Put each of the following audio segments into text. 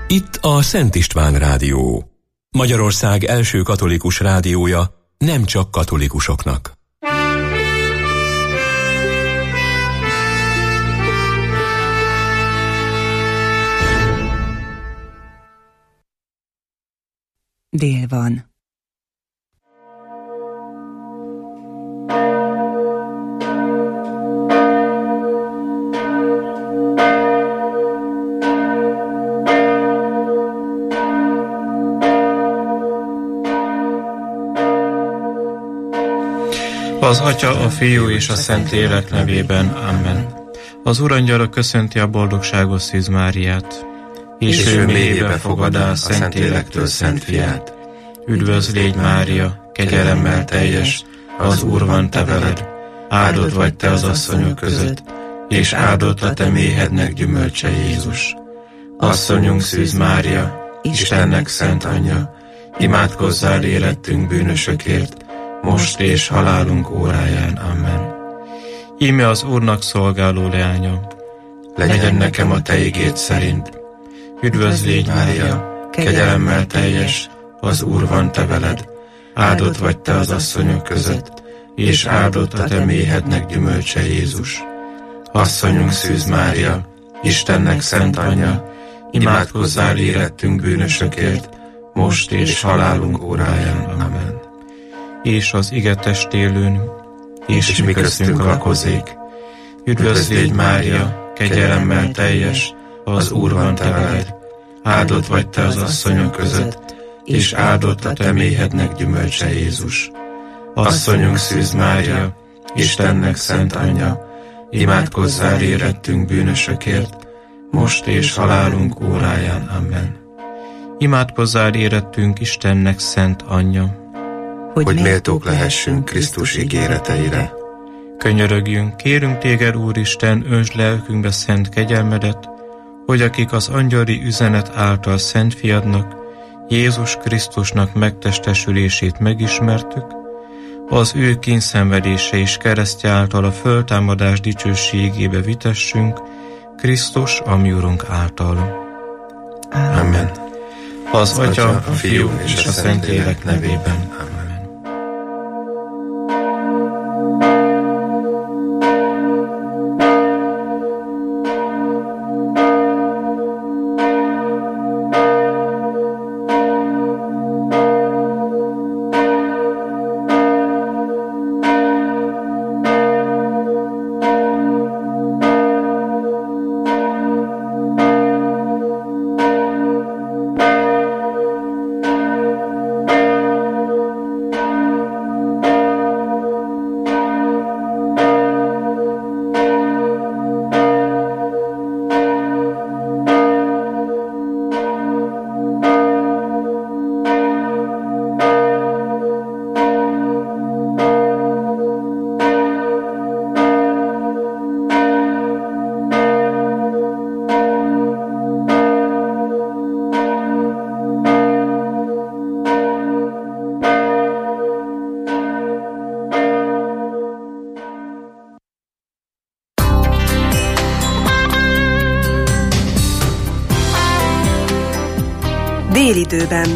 Itt a Szent István Rádió. Magyarország első katolikus rádiója, nem csak katolikusoknak. Dél van. Az Atya, a Fiú és a Szentlélek nevében. Amen. Az Urangyala köszönti a boldogságos Szűz Máriát, és ő mélyébe fogadá a Szentlélektől Szent Fiát. Üdvözl légy, Mária, kegyelemmel teljes, az Úr van te veled, áldott vagy te az asszonyok között, és áldott a te méhednek gyümölcse, Jézus. Asszonyunk Szűz Mária, Istennek szent anyja, imádkozzál érettünk bűnösökért, most és halálunk óráján. Amen. Íme az Úrnak szolgáló leánya, legyen nekem a te igéd szerint. Üdvözl légy, Mária, kegyelemmel teljes, az Úr van te veled, áldott vagy te az asszonyok között, és áldott a te méhednek gyümölcse, Jézus. Asszonyunk Szűz Mária, Istennek szent anyja, imádkozzál érettünk bűnösökért, most és halálunk óráján. Amen. És az ige testélőn, és mi köztünk lakozik. Üdvözl légy, Mária, kegyelemmel teljes, az Úr van te veled, áldott vagy te az asszonyok között, és áldott a te méhednek gyümölcse, Jézus. Asszonyunk Szűz Mária, Istennek szent anyja, imádkozzál érettünk bűnösökért, most és halálunk óráján. Amen. Imádkozzál érettünk Istennek szent anyja, hogy méltók lehessünk Krisztus ígéreteire. Könyörögjünk, kérünk téged, Úristen, öntsd lelkünkbe szent kegyelmedet, hogy akik az angyali üzenet által Szent Fiadnak, Jézus Krisztusnak megtestesülését megismertük, az ő kínszenvedése és keresztje által a föltámadás dicsőségébe vitessünk, Krisztus, a mi Urunk által. Amen. Az Atya, a Fiú és a Szentlélek nevében. Amen. Délidőben.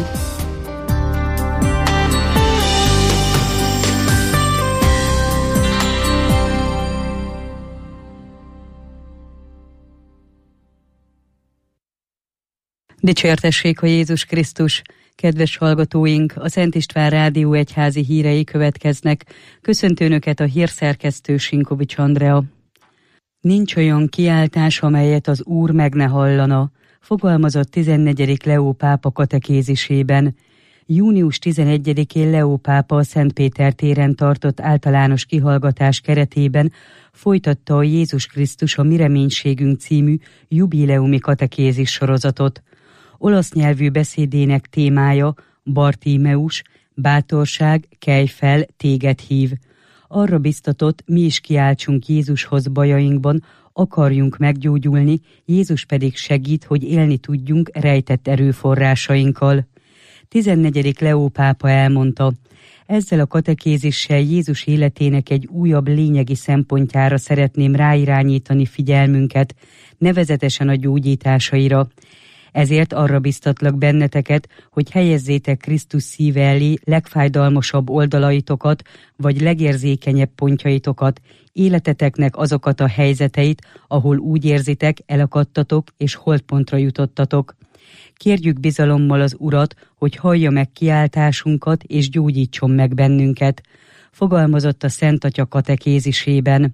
Dicsértessék a Jézus Krisztus! Kedves hallgatóink, a Szent István Rádió egyházi hírei következnek. Köszöntő Önöket a hírszerkesztő Sinkovics Andrea. Nincs olyan kiáltás, amelyet az Úr meg ne hallana, fogalmazott 14. Leó pápa katekézisében. Június 11-én Leó pápa a Szent Péter téren tartott általános kihallgatás keretében folytatta a Jézus Krisztus a mi reménységünk című jubileumi katekézis sorozatot. Olasz nyelvű beszédének témája Bartímeus, bátorság, kelj fel, téged hív. Arra biztatott, mi is kiáltsunk Jézushoz bajainkban, akarjunk meggyógyulni, Jézus pedig segít, hogy élni tudjunk rejtett erőforrásainkkal. 14. Leó pápa elmondta, ezzel a katekézissel Jézus életének egy újabb lényegi szempontjára szeretném ráirányítani figyelmünket, nevezetesen a gyógyításaira. Ezért arra biztatlak benneteket, hogy helyezzétek Krisztus szíve elé legfájdalmasabb oldalaitokat, vagy legérzékenyebb pontjaitokat, életeteknek azokat a helyzeteit, ahol úgy érzitek, elakadtatok és holtpontra jutottatok. Kérjük bizalommal az Urat, hogy hallja meg kiáltásunkat és gyógyítson meg bennünket, fogalmazott a Szent Atya katekézisében.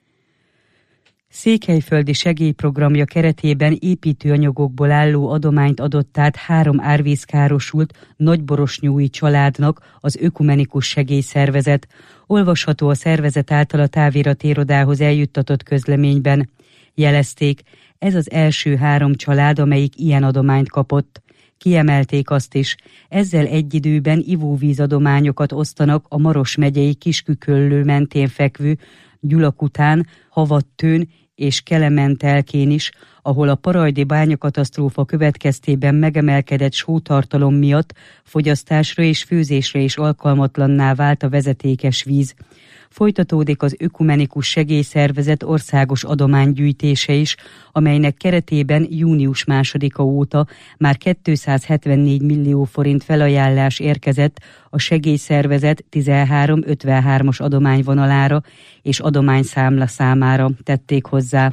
Székelyföldi segélyprogramja keretében építőanyagokból álló adományt adott át 3 árvízkárosult nagyborosnyói családnak az Ökumenikus Segélyszervezet. Olvasható a szervezet által a táviratirodához eljuttatott közleményben. Jelezték, ez az első 3 család, amelyik ilyen adományt kapott. Kiemelték azt is, ezzel egy időben ivóvízadományokat osztanak a Maros megyei Kisküköllő mentén fekvő Gyulakután, Havattőn és Kelementelkén is, ahol a parajdi bányakatasztrófa következtében megemelkedett sótartalom miatt fogyasztásra és főzésre is alkalmatlanná vált a vezetékes víz. Folytatódik az Ökumenikus Segélyszervezet országos adománygyűjtése is, amelynek keretében június 2-a óta már 274 millió forint felajánlás érkezett a segélyszervezet 1353-as adományvonalára és adományszámla számára, tették hozzá.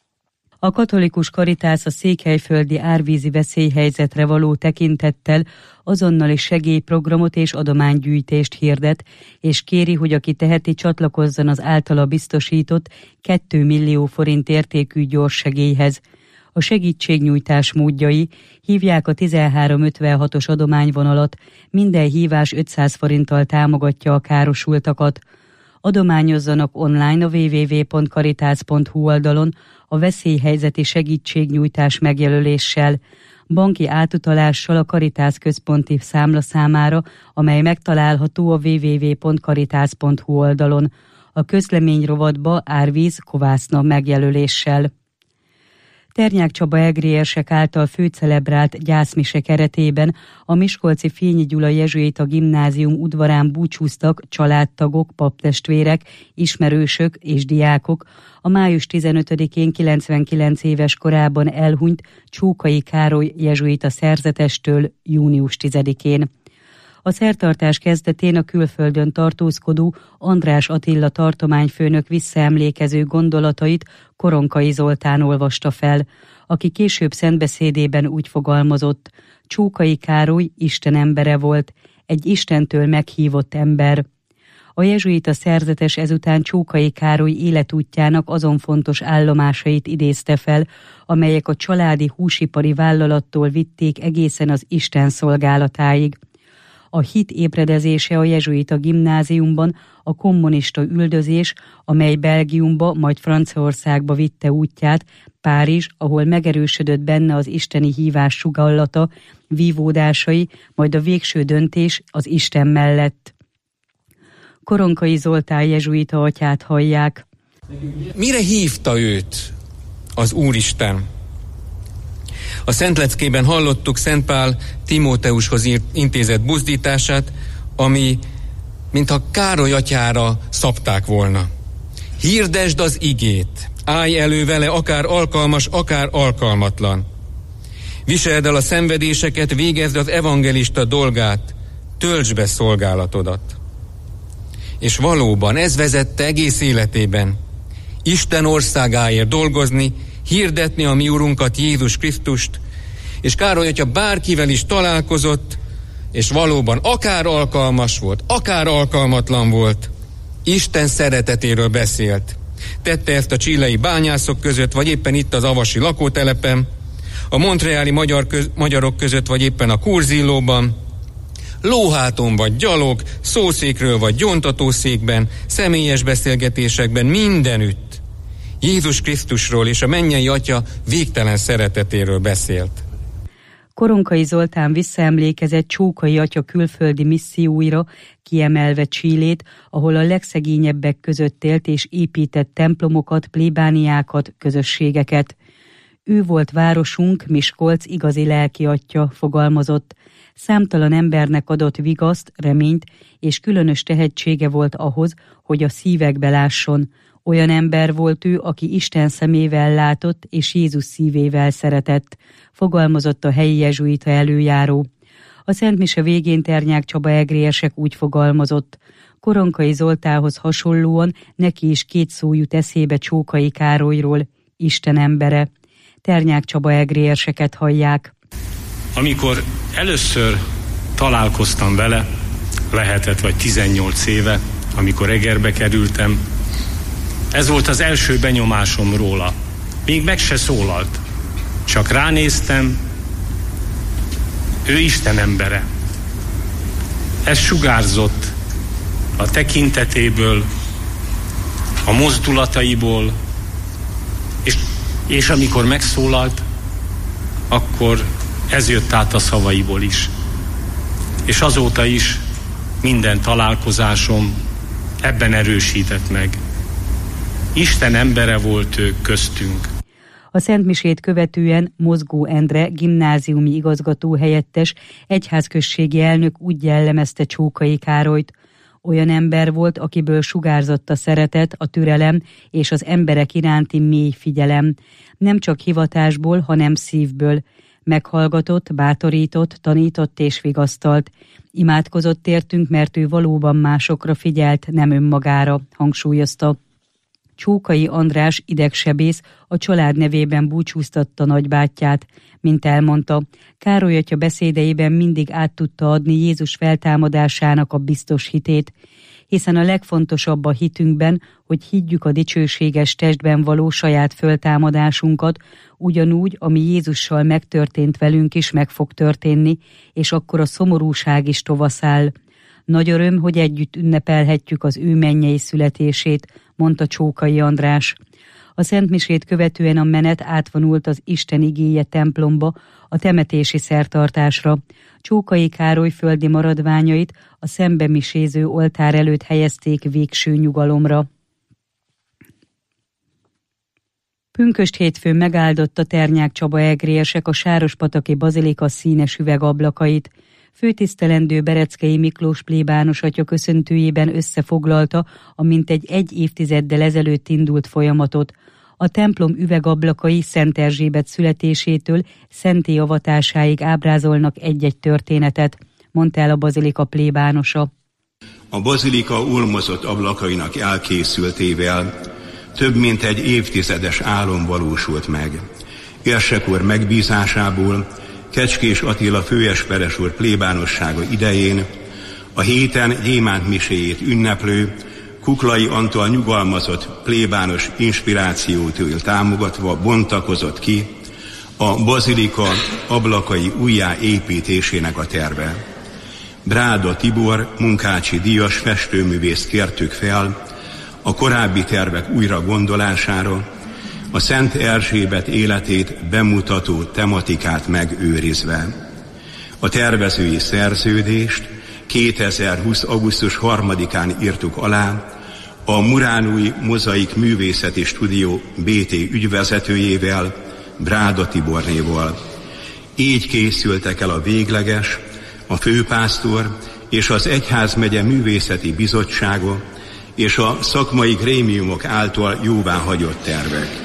A katolikus karitász a székelyföldi árvízi veszélyhelyzetre való tekintettel azonnali segélyprogramot és adománygyűjtést hirdet, és kéri, hogy aki teheti, csatlakozzon az általa biztosított 2 millió forint értékű gyors segélyhez. A segítségnyújtás módjai: hívják a 1356-os adományvonalat, minden hívás 500 forinttal támogatja a károsultakat. Adományozzanak online a www.caritas.hu oldalon a veszélyhelyzeti segítségnyújtás megjelöléssel, banki átutalással a Caritas központi számlaszámára, amely megtalálható a www.caritas.hu oldalon, a közlemény rovatba árvíz kovászna megjelöléssel. Ternyák Csaba egri érsek által főcelebrált gyászmise keretében a miskolci Fényi Gyula jezsuita gimnázium udvarán búcsúztak családtagok, paptestvérek, ismerősök és diákok a május 15-én 99 éves korában elhunyt Csókai Károly jezsuita szerzetestől június 10-én. A szertartás kezdetén a külföldön tartózkodó András Attila tartományfőnök visszaemlékező gondolatait Koronkai Zoltán olvasta fel, aki később szentbeszédében úgy fogalmazott: Csókai Károly Isten embere volt, egy Istentől meghívott ember. A jezsuita szerzetes ezután Csókai Károly életútjának azon fontos állomásait idézte fel, amelyek a családi húsipari vállalattól vitték egészen az Isten szolgálatáig. A hit ébredezése a jezsuita gimnáziumban, a kommunista üldözés, amely Belgiumba, majd Franciaországba vitte útját, Párizs, ahol megerősödött benne az isteni hívás sugallata, vívódásai, majd a végső döntés az Isten mellett. Koronkai Zoltán jezsuita atyát hallják. Mire hívta őt az Úristen? A Szentleckében hallottuk Szent Pál Timóteushoz intézett buzdítását, ami mintha Károly atyára szabták volna. Hirdesd az igét, állj elő vele, akár alkalmas, akár alkalmatlan. Viseld el a szenvedéseket, végezd az evangelista dolgát, töltsd be szolgálatodat. És valóban ez vezette egész életében. Isten országáért dolgozni, hirdetni a mi Urunkat, Jézus Krisztust, és Károly atya bárkivel is találkozott, és valóban akár alkalmas volt, akár alkalmatlan volt, Isten szeretetéről beszélt. Tette ezt a chilei bányászok között, vagy éppen itt az avasi lakótelepen, a montreali magyarok között, vagy éppen a Kurzillóban, lóháton vagy gyalog, szószékről vagy gyóntatószékben, személyes beszélgetésekben, mindenütt Jézus Krisztusról és a mennyei Atya végtelen szeretetéről beszélt. Koronkai Zoltán visszaemlékezett Csókai atya külföldi misszióira, kiemelve Chilét, ahol a legszegényebbek között élt és épített templomokat, plébániákat, közösségeket. Ő volt városunk, Miskolc igazi lelki atya, fogalmazott. Számtalan embernek adott vigaszt, reményt, és különös tehetsége volt ahhoz, hogy a szívekbe lásson. Olyan ember volt ő, aki Isten szemével látott, és Jézus szívével szeretett, fogalmazott a helyi jezsuita előjáró. A szentmise végén Ternyák Csaba egrérsek úgy fogalmazott. Koronkai Zoltához hasonlóan neki is 2 szó jut eszébe Csókai Károlyról, Isten embere. Ternyák Csaba egrérseket hallják. Amikor először találkoztam vele, lehetett vagy 18 éve, amikor Egerbe kerültem, ez volt az első benyomásom róla. Még meg se szólalt. Csak ránéztem, ő Isten embere. Ez sugárzott a tekintetéből, a mozdulataiból, és amikor megszólalt, akkor ez jött át a szavaiból is. És azóta is minden találkozásom ebben erősített meg. Isten embere volt ő köztünk. A szentmisét követően Mozgó Endre gimnáziumi igazgató helyettes egyházközségi elnök úgy jellemezte Csókai Károlyt. Olyan ember volt, akiből sugárzott a szeretet, a türelem és az emberek iránti mély figyelem. Nem csak hivatásból, hanem szívből. Meghallgatott, bátorított, tanított és vigasztalt. Imádkozott értünk, mert ő valóban másokra figyelt, nem önmagára, hangsúlyozta. Csókai András idegsebész a család nevében búcsúztatta nagybátyját. Mint elmondta, Károly atya beszédeiben mindig át tudta adni Jézus feltámadásának a biztos hitét, hiszen a legfontosabb a hitünkben, hogy higgyük a dicsőséges testben való saját föltámadásunkat, ugyanúgy, ami Jézussal megtörtént velünk is meg fog történni, és akkor a szomorúság is tovaszáll. Nagy öröm, hogy együtt ünnepelhetjük az ő mennyei születését, mondta Csókai András. A szentmisét követően a menet átvonult az Isten igéje templomba, a temetési szertartásra. Csókai Károly földi maradványait a szembemiséző oltár előtt helyezték végső nyugalomra. Pünkösd hétfőn megáldotta Ternyák Csaba egrérsek a Sárospataki bazilika színes üvegablakait. Főtisztelendő Bereckei Miklós plébános atya köszöntőjében összefoglalta a mintegy 1 évtizeddel ezelőtt indult folyamatot. A templom üvegablakai Szent Erzsébet születésétől szenté avatásáig ábrázolnak egy-egy történetet, mondta el a bazilika plébánosa. A bazilika ulmozott ablakainak elkészültével több mint egy évtizedes álom valósult meg. Érsek úr megbízásából Kecskés Attila főesperes úr plébánossága idején a héten gyémánt miséjét ünneplő Kuklai Antal nyugalmazott plébános inspirációtól támogatva bontakozott ki a bazilika ablakai újjáépítésének a terve. Bráda Tibor munkácsi díjas festőművészt kértük fel a korábbi tervek újra gondolására, a Szent Erzsébet életét bemutató tematikát megőrizve. A tervezői szerződést 2020. augusztus 3-án írtuk alá a Muránúi Mozaik Művészeti Stúdió BT ügyvezetőjével, Bráda Tibornéval. Így készültek el a végleges, a főpásztor és az Egyházmegye Művészeti Bizottsága és a szakmai grémiumok által jóváhagyott tervek.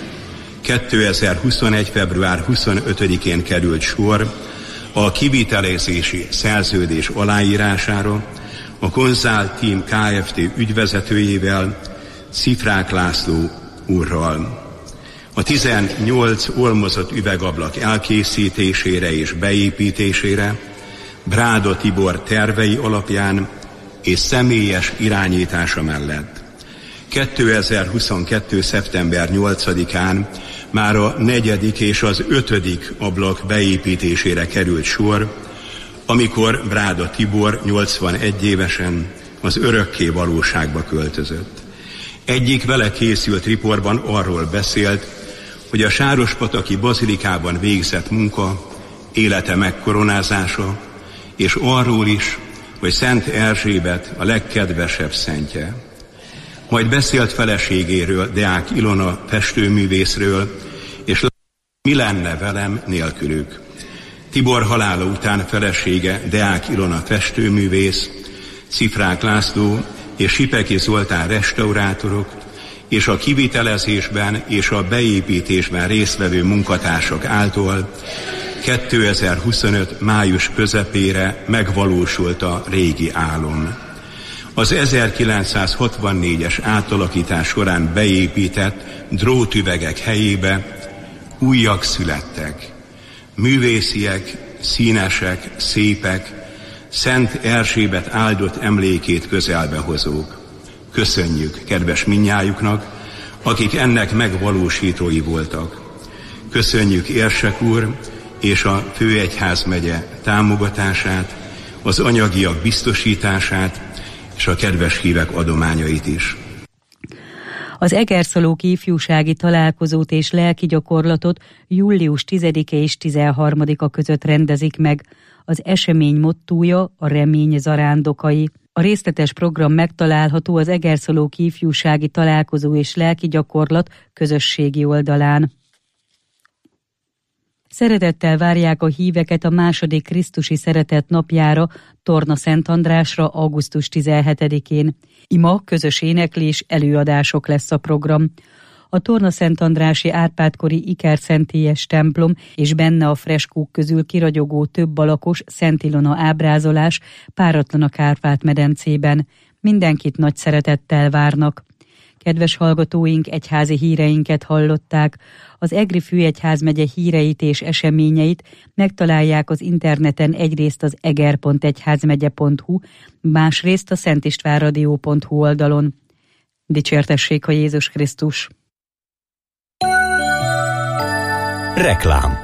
2021. február 25-én került sor a kivitelezési szerződés aláírására a Konzál Team Kft. Ügyvezetőjével, Cifrák László úrral. A 18 olmozott üvegablak elkészítésére és beépítésére Bráda Tibor tervei alapján és személyes irányítása mellett 2022. szeptember 8-án már a 4. és az 5. ablak beépítésére került sor, amikor Bráda Tibor 81 évesen az örökké valóságba költözött. Egyik vele készült riportban arról beszélt, hogy a Sárospataki bazilikában végzett munka, élete megkoronázása, és arról is, hogy Szent Erzsébet a legkedvesebb szentje. Majd beszélt feleségéről, Deák Ilona festőművészről, és Mi lenne velem nélkülük? Tibor halála után felesége Deák Ilona festőművész, Cifrák László és Sipeki Zoltán restaurátorok, és a kivitelezésben és a beépítésben résztvevő munkatársak által 2025. május közepére megvalósult a régi álom. Az 1964-es átalakítás során beépített drótüvegek helyébe újak születtek. Művésziek, színesek, szépek, Szent Erzsébet áldott emlékét közelbe hozók. Köszönjük kedves mindnyájuknak, akik ennek megvalósítói voltak. Köszönjük Érsek úr és a Főegyházmegye támogatását, az anyagiak biztosítását és a kedves hívek adományait is. Az Egerszalóki ifjúsági találkozót és lelki gyakorlatot július 10-e és 13-a között rendezik meg. Az esemény mottója a remény zarándokai. A részletes program megtalálható az Egerszalóki ifjúsági találkozó és lelki gyakorlat közösségi oldalán. Szeretettel várják a híveket a második Krisztusi Szeretet napjára, Torna Szent Andrásra, augusztus 17-én. Ima, közös éneklés, előadások lesz a program. A Torna Szent Andrási Árpád-kori ikerszentélyes templom és benne a freskók közül kiragyogó több alakos Szent Ilona ábrázolás páratlan a Kárpát-medencében. Mindenkit nagy szeretettel várnak. Kedves hallgatóink, egyházi híreinket hallották. Az Egri Főegyházmegye híreit és eseményeit megtalálják az interneten egyrészt az eger.egyházmegye.hu, másrészt a szentistvánradio.hu oldalon. Dicsértessék a Jézus Krisztus! Reklám.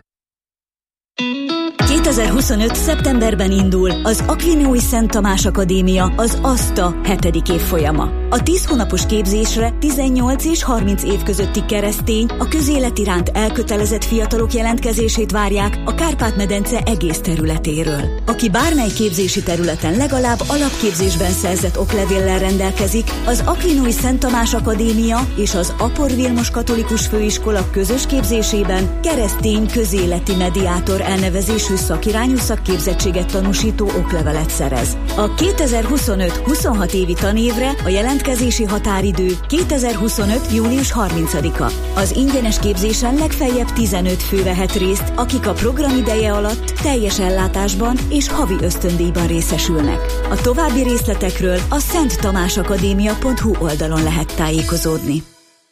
2025. szeptemberben indul az Akvinói Szent Tamás Akadémia, az ASTA 7. évfolyama. A 10 hónapos képzésre 18 és 30 év közötti keresztény, a közélet iránt elkötelezett fiatalok jelentkezését várják a Kárpát-medence egész területéről. Aki bármely képzési területen legalább alapképzésben szerzett oklevéllel rendelkezik, az Akvinói Szent Tamás Akadémia és az Apor Vilmos Katolikus Főiskola közös képzésében keresztény közéleti mediátor elnevezésű szakirányú szakképzettséget tanúsító oklevelet szerez. A 2025-26 évi tanévre a jelentkezési határidő 2025. június 30-a. Az ingyenes képzésen legfeljebb 15 fő vehet részt, akik a program ideje alatt teljes ellátásban és havi ösztöndíjban részesülnek. A további részletekről a szenttamásakadémia.hu oldalon lehet tájékozódni.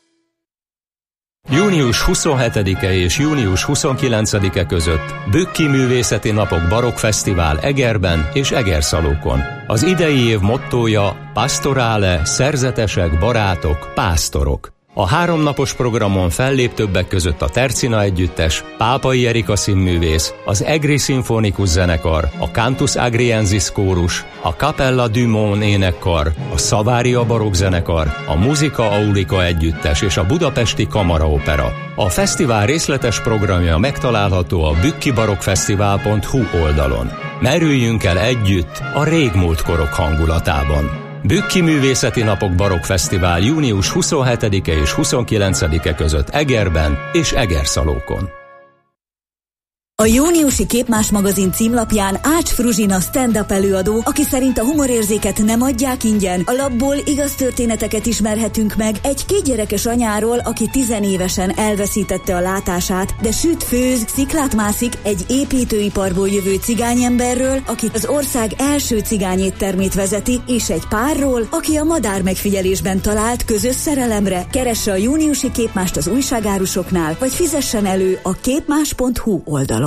Június 27-e és június 29-e között Bükki Művészeti Napok Barokkfesztivál Egerben és Egerszalókon. Az idei év mottója Pastorale, szerzetesek, barátok, pásztorok. A 3 napos programon fellép többek között a Tercina Együttes, Pápai Erika színművész, az Egri Szimfonikus Zenekar, a Cantus Agriensis Kórus, a Capella du Mon énekkar, a Savaria Barokk Zenekar, a Musica Aulica Együttes és a Budapesti Kamaraopera. A fesztivál részletes programja megtalálható a bükkibarokkfesztivál.hu oldalon. Merüljünk el együtt a régmúlt korok hangulatában. Bükki Művészeti Napok Barokkfesztivál június 27-e és 29-e között Egerben és Egerszalókon. A júniusi Képmás magazin címlapján Ács Fruzsina stand-up előadó, aki szerint a humorérzéket nem adják ingyen. A labból igaz történeteket ismerhetünk meg egy 2 gyerekes anyáról, aki 10 évesen elveszítette a látását, de süt, főz, sziklát mászik, egy építőiparból jövő cigányemberről, aki az ország első cigányéttermét vezeti, és egy párról, aki a madár megfigyelésben talált közös szerelemre. Keresse a júniusi Képmást az újságárusoknál, vagy fizessen elő a képmás.hu oldalon.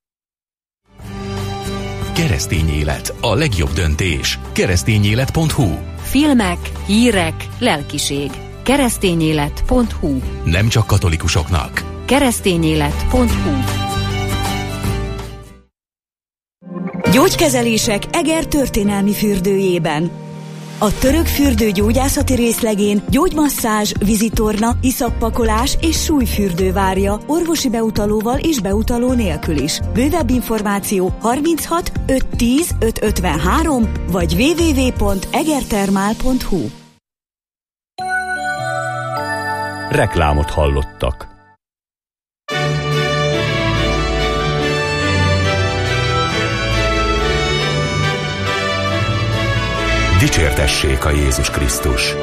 Keresztény élet, a legjobb döntés. Keresztényélet.hu. Filmek, hírek, lelkiség. Keresztényélet.hu. Nem csak katolikusoknak. Keresztényélet.hu. Gyógykezelések Eger történelmi fürdőjében. A török fürdő gyógyászati részlegén gyógymasszázs, vizitorna, iszappakolás és súlyfürdő várja orvosi beutalóval és beutaló nélkül is. Bővebb információ 36 510 553 vagy www.egertermál.hu. Reklámot hallottak. Dicsértessék a Jézus Krisztus!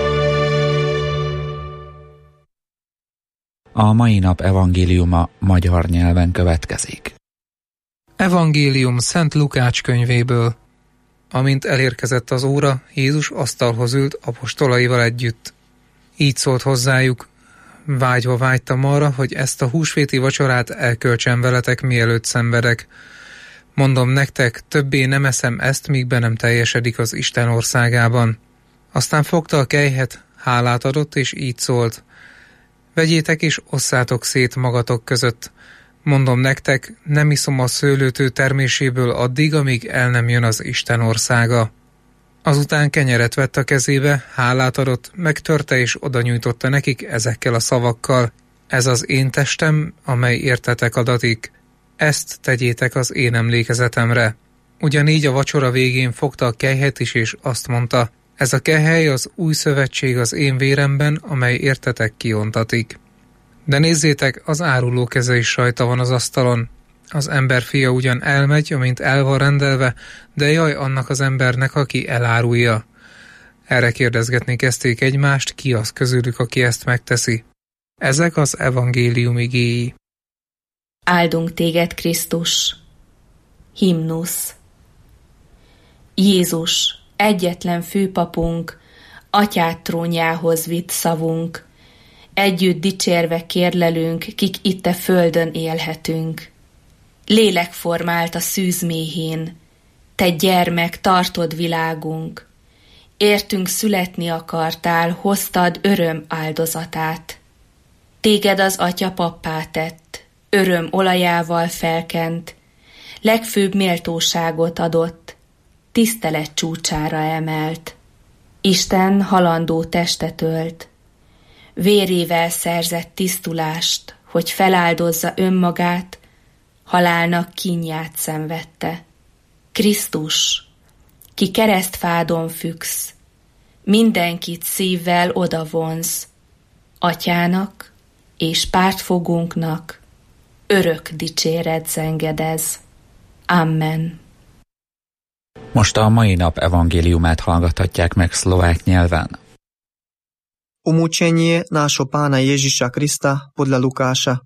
A mai nap evangéliuma magyar nyelven következik. Evangélium Szent Lukács könyvéből. Amint elérkezett az óra, Jézus asztalhoz ült apostolaival együtt. Így szólt hozzájuk: vágyva vágytam arra, hogy ezt a húsvéti vacsorát elköltsem veletek, mielőtt szenvedek. Mondom nektek, többé nem eszem ezt, míg be nem teljesedik az Isten országában. Aztán fogta a kelyhet, hálát adott, és így szólt: vegyétek és osszátok szét magatok között. Mondom nektek, nem iszom a szőlőtő terméséből addig, amíg el nem jön az Isten országa. Azután kenyeret vett a kezébe, hálát adott, megtörte és odanyújtotta nekik ezekkel a szavakkal: ez az én testem, amely értetek adatik. Ezt tegyétek az én emlékezetemre. Ugyanígy a vacsora végén fogta a kelyhet is, és azt mondta: ez a kehely az új szövetség az én véremben, amely értetek kiontatik. De nézzétek, az áruló keze is rajta van az asztalon. Az emberfia ugyan elmegy, amint el van rendelve, de jaj annak az embernek, aki elárulja. Erre kérdezgetni kezdték egymást, ki az közülük, aki ezt megteszi. Ezek az evangélium igéi. Áldunk téged, Krisztus! Himnusz. Jézus, egyetlen főpapunk, atyád trónjához vitt szavunk, együtt dicsérve kérlelünk, kik itt a földön élhetünk. Lélek formált a szűz méhén, te gyermek, tartod világunk. Értünk születni akartál, hoztad öröm áldozatát. Téged az Atya pappá tett, öröm olajával felkent, legfőbb méltóságot adott, tisztelet csúcsára emelt. Isten halandó testet ölt, vérével szerzett tisztulást, hogy feláldozza önmagát, halálnak kínját szenvedte. Krisztus, ki keresztfádon függsz, mindenkit szívvel odavonz, Atyának és pártfogónknak örök dicséret zengedez. Amen. Most a mai nap evangéliumát hallgathatják meg szlovák nyelven. Umučenie nášho Pána Ježiša Krista podľa Lukáša.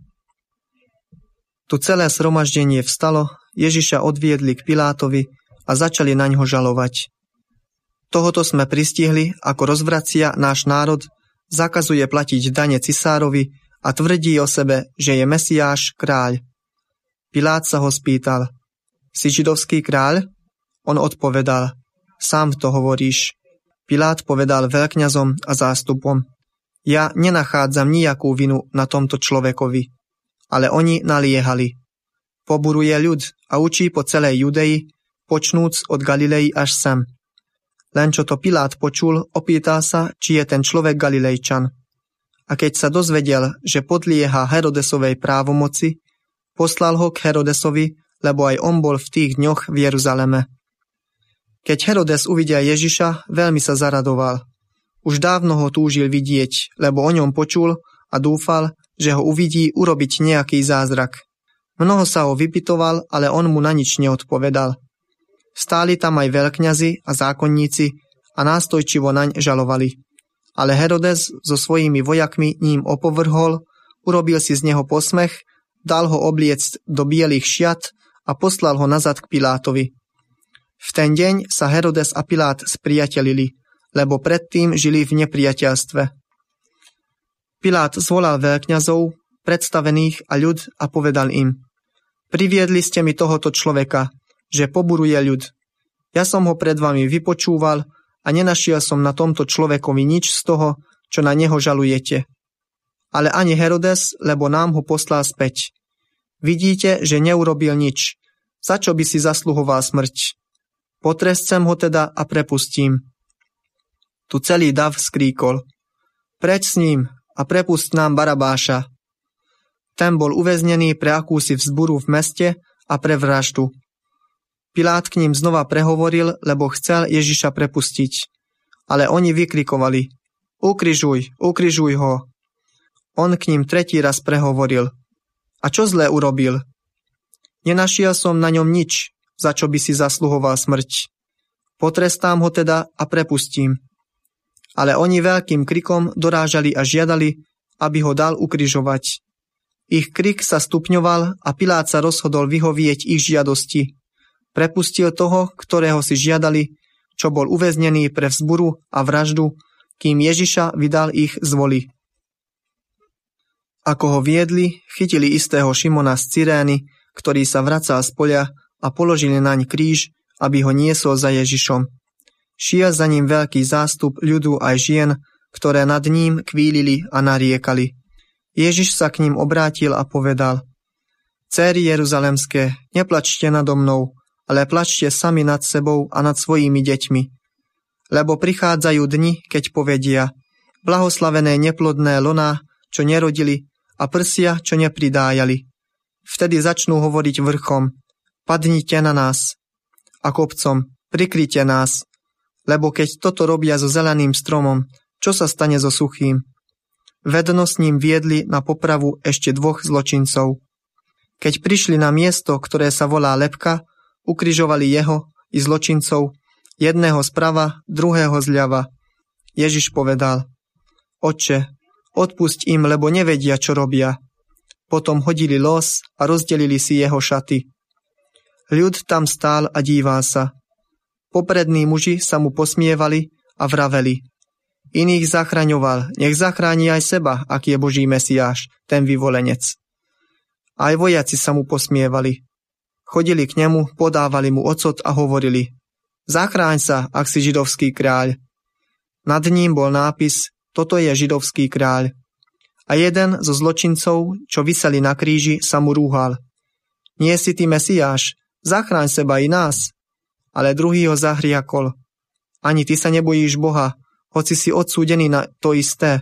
Tu celé zhromaždenie vstalo, Ježiša odviedli k Pilátovi a začali naňho žalovať. Tohoto sme pristihli, ako rozvracia náš národ, zakazuje platiť dane cisárovi a tvrdí o sebe, že je Mesiáš, kráľ. Pilát sa ho spýtal: si židovský kráľ? On odpovedal: sám to hovoríš. Pilát povedal veľkňazom a zástupom: ja nenachádzam nijakú vinu na tomto človekovi. Ale oni naliehali: poburuje ľud a učí po celej Judei, počnúc od Galilei až sem. Len čo to Pilát počul, opýtal sa, či je ten človek Galilejčan. A keď sa dozvedel, že podlieha Herodesovej právomoci, poslal ho k Herodesovi, lebo aj on bol v tých dňoch v Jeruzaleme. Keď Herodes uvidia Ježiša, veľmi sa zaradoval. Už dávno ho túžil vidieť, lebo o ňom počul a dúfal, že ho uvidí urobiť nejaký zázrak. Mnoho sa ho vypytoval, ale on mu na nič neodpovedal. Stáli tam aj veľkňazi a zákonníci a nástojčivo naň žalovali. Ale Herodes so svojimi vojakmi ním opovrhol, urobil si z neho posmech, dal ho obliecť do bielých šiat a poslal ho nazad k Pilátovi. V ten deň sa Herodes a Pilát spriatelili, lebo predtým žili v nepriateľstve. Pilát zvolal veľkňazov, predstavených a ľud a povedal im: priviedli ste mi tohoto človeka, že poburuje ľud. Ja som ho pred vami vypočúval a nenašiel som na tomto človekovi nič z toho, čo na neho žalujete. Ale ani Herodes, lebo nám ho poslal späť. Vidíte, že neurobil nič. Za čo by si zasluhoval smrť? Potrescem ho teda a prepustím. Tu celý dav skríkol: preč s ním a prepust nám Barabáša. Ten bol uväznený pre akúsi vzburu v meste a pre vraždu. Pilát k ním znova prehovoril, lebo chcel Ježiša prepustiť. Ale oni vykrikovali: ukrižuj, ukrižuj ho. On k ním tretí raz prehovoril: a čo zlé urobil? Nenašiel som na ňom nič, za čo by si zasluhoval smrť. Potrestám ho teda a prepustím. Ale oni veľkým krikom dorážali a žiadali, aby ho dal ukrižovať. Ich krik sa stupňoval a Pilát sa rozhodol vyhovieť ich žiadosti. Prepustil toho, ktorého si žiadali, čo bol uväznený pre vzburu a vraždu, kým Ježiša vydal ich z voli. Ako ho viedli, chytili istého Šimona z Cyrény, ktorý sa vracal z poľa, a položili naň kríž, aby ho niesol za Ježišom. Šiel za ním veľký zástup ľudu aj žien, ktoré nad ním kvílili a nariekali. Ježiš sa k ním obrátil a povedal: Céry jeruzalemské, neplačte nado mnou, ale plačte sami nad sebou a nad svojimi deťmi. Lebo prichádzajú dni, keď povedia: blahoslavené neplodné loná, čo nerodili, a prsia, čo nepridájali. Vtedy začnú hovoriť vrchom: padnite na nás, a kopcom: prikryte nás. Lebo keď toto robia so zeleným stromom, čo sa stane so suchým? Vedno s ním viedli na popravu ešte 2 zločincov. Keď prišli na miesto, ktoré sa volá Lebka, ukrižovali jeho i zločincov, jedného zprava, druhého zľava. Ježiš povedal: Otče, odpusť im, lebo nevedia, čo robia. Potom hodili los a rozdelili si jeho šaty. Ľud tam stál a díval sa. Poprední muži sa mu posmievali a vraveli: Iných zachraňoval, nech zachráni aj seba, ak je Boží Mesiáš, ten vyvolenec. Aj vojaci sa mu posmievali. Chodili k nemu, podávali mu ocot a hovorili: Zachráň sa, ak si židovský kráľ. Nad ním bol nápis: Toto je židovský kráľ. A jeden zo zločincov, čo viseli na kríži, sa mu rúhal: Nie si ty Mesiáš, zachráň seba i nás. Ale druhý ho zahriakol: Ani ty sa nebojíš Boha, hoci si odsúdený na to isté.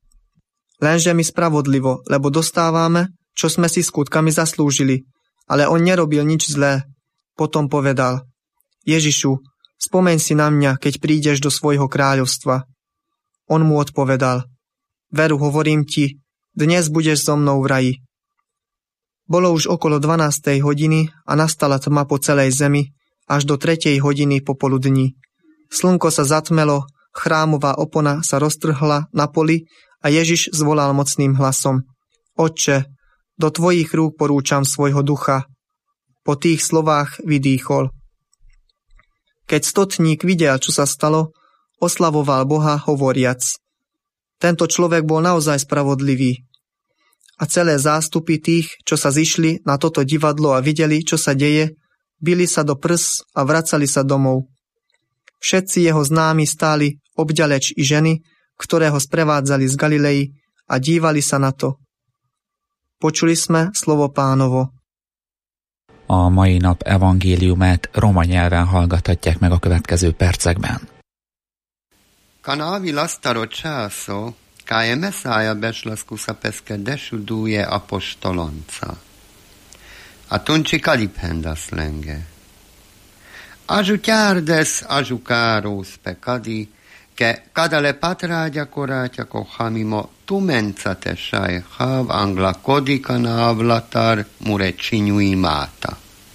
Lenže my spravodlivo, lebo dostávame, čo sme si skutkami zaslúžili, ale on nerobil nič zlé. Potom povedal: Ježišu, spomeň si na mňa, keď prídeš do svojho kráľovstva. On mu odpovedal: Veru, hovorím ti, dnes budeš so mnou v raji. Bolo už okolo 12. hodiny a nastala tma po celej zemi, až do 3. hodiny popoludní. Slnko sa zatmelo, chrámová opona sa roztrhla na poli a Ježiš zvolal mocným hlasom: Otče, do tvojich rúk porúčam svojho ducha. Po tých slovách vydýchol. Keď stotník videl, čo sa stalo, oslavoval Boha hovoriac: Tento človek bol naozaj spravodlivý. A celé zástupy tých, čo sa zišli na toto divadlo a videli, čo sa deje, bili sa do prs a vracali sa domov. Všetci jeho známi stáli obďaleč i ženy, ktoré ho sprevádzali z Galilei, a dívali sa na to. Počuli sme slovo Pánovo. A mai nap evangéliumát roma nyelven hallgathatják meg a következő percekben. Kanavi lastaro časo, kaj je Mesaja bešla skusa peske dešuduje apostolonca. A tunči kaliphendas lenge. Ažu ťárdes, ažu káros pekadi, ke kadale patráďa koráťako chamimo tumenca te šajchav angla kodika návlatar mure čiňují máta.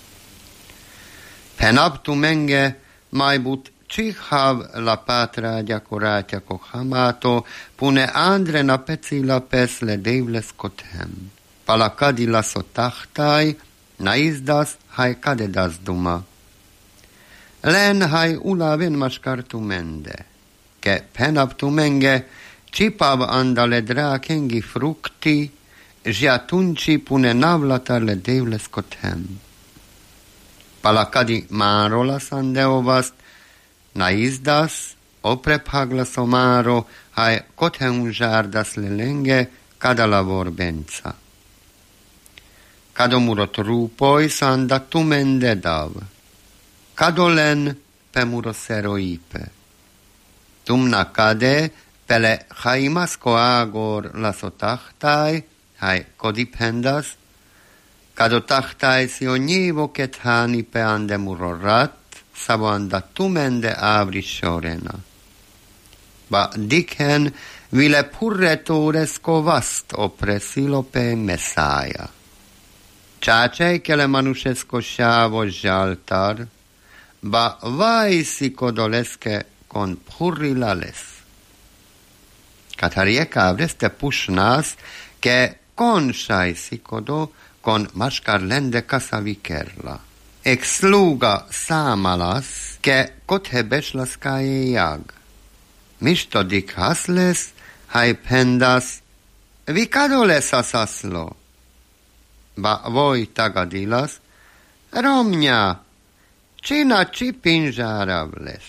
Penab tu menge majbut čichav la patráďa koráťako chamáto pune andre na pecila pesle devles kothem. Pala kadila so tachtaj, naizdas haj kadedas duma. Len haj ulaven maskartu mende, ke penab tu menge čipav andale drákengi frukti, žiatunči pune navlatar le devles kothem. Palakadi márola sandeovast, naizdas oprephagla somáro, haj kothem žárdas le lenge kadalavor benca. Kadomurot rúpoj sanda tu mende dav. Kadolen pemuro seroipe. Tumna kade pele chaimasko ágor laso tachtaj, haj kodiphendas, kado tachtaj si o nyevo kethani pe andemuro rat, savo anda tu mende avri sorena. Ba dikhen vile purretores vast opresilo pe Mesaja. Csácsej kele manusesko sávos zsáltar, ba vaisikodo leske con purrila les. Katarieka vreste pushnas ke con shaisikodo con maskar lende kasavikerla. Ex sluga samalas ke kothebeslaskai jag. Mistodik hasles hai pendas vikadoles asaslo. Ba voi tagadilas romnya csina csipinzsárav lesz.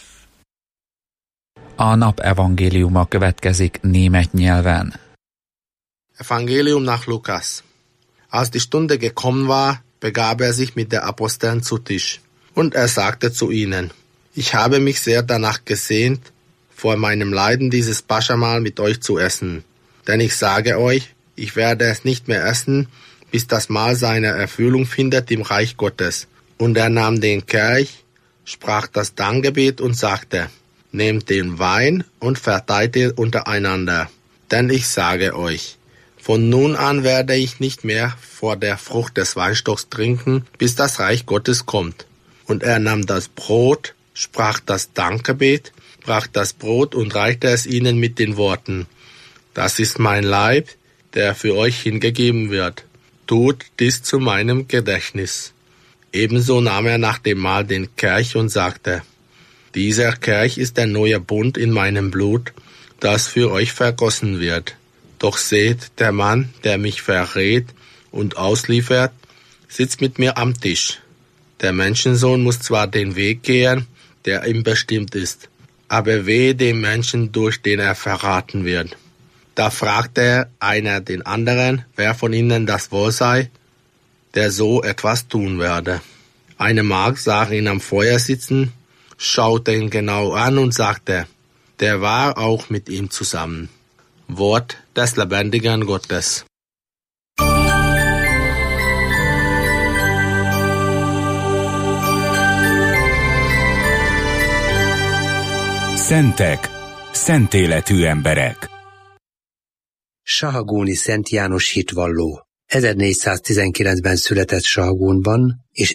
A nap evangéliuma következik német nyelven. Evangelium nach Lukas. Als die Stunde gekommen war, begab sich mit der Aposteln zu Tisch. Und sagte zu ihnen, ich habe mich sehr danach gesehnt, vor meinem Leiden dieses Paschamahl mit euch zu essen. Denn ich sage euch, ich werde es nicht mehr essen, bis das Mahl seine Erfüllung findet im Reich Gottes. Und nahm den Kelch, sprach das Dankgebet und sagte, nehmt den Wein und verteilt ihn untereinander. Denn ich sage euch, von nun an werde ich nicht mehr vor der Frucht des Weinstocks trinken, bis das Reich Gottes kommt. Und nahm das Brot, sprach das Dankgebet, brach das Brot und reichte es ihnen mit den Worten, das ist mein Leib, der für euch hingegeben wird. Tut dies zu meinem Gedächtnis. Ebenso nahm nach dem Mahl den Kelch und sagte, dieser Kelch ist der neue Bund in meinem Blut, das für euch vergossen wird. Doch seht, der Mann, der mich verrät und ausliefert, sitzt mit mir am Tisch. Der Menschensohn muss zwar den Weg gehen, der ihm bestimmt ist, aber wehe dem Menschen, durch den er verraten wird. Da fragte einer den anderen, wer von ihnen das wohl sei, der so etwas tun werde. Eine Magd sah ihn am Feuer sitzen, schaute ihn genau an und sagte, der war auch mit ihm zusammen. Wort des lebendigen Gottes. Szentek, szent életű emberek. Sahagúni Szent János hitvalló. 1419-ben született Sahagúnban, és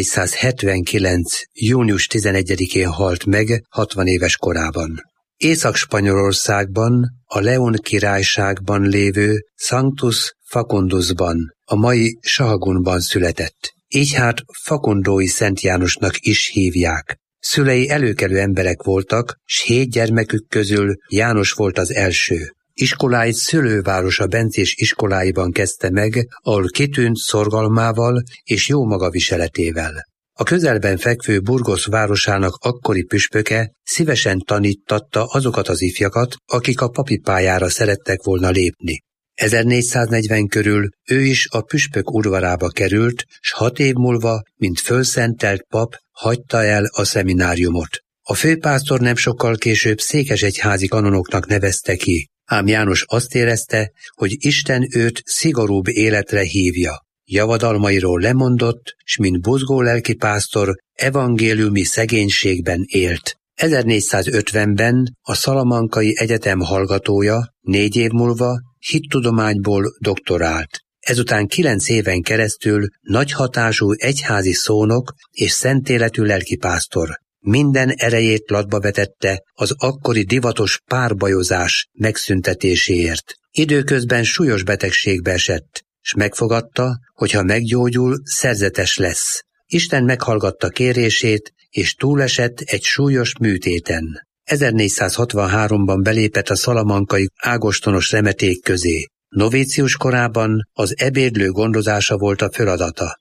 1479. június 11-én halt meg 60 éves korában. Észak-Spanyolországban, a León királyságban lévő Sanctus Facundusban, a mai Sahagúnban született. Így hát Facundói Szent Jánosnak is hívják. Szülei előkelő emberek voltak, s 7 gyermekük közül János volt az első. Iskoláit szülővárosa Bencés iskoláiban kezdte meg, ahol kitűnt szorgalmával és jó magaviseletével. A közelben fekvő Burgos városának akkori püspöke szívesen tanítatta azokat az ifjakat, akik a papi pályára szerettek volna lépni. 1440 körül ő is a püspök udvarába került, s 6 év múlva, mint fölszentelt pap, hagyta el a szemináriumot. A főpásztor nem sokkal később székesegyházi kanonoknak nevezte ki, ám János azt érezte, hogy Isten őt szigorúbb életre hívja. Javadalmairól lemondott, s mint buzgó lelkipásztor evangéliumi szegénységben élt. 1450-ben a Szalamankai Egyetem hallgatója, 4 év múlva hittudományból doktorált. Ezután 9 éven keresztül nagy hatású egyházi szónok és szentéletű lelkipásztor. Minden erejét latba vetette az akkori divatos párbajozás megszüntetéséért. Időközben súlyos betegségbe esett, s megfogadta, hogy ha meggyógyul, szerzetes lesz. Isten meghallgatta kérését, és túlesett egy súlyos műtéten. 1463-ban belépett a szalamankai ágostonos remeték közé. Novícius korában az ebédlő gondozása volt a feladata.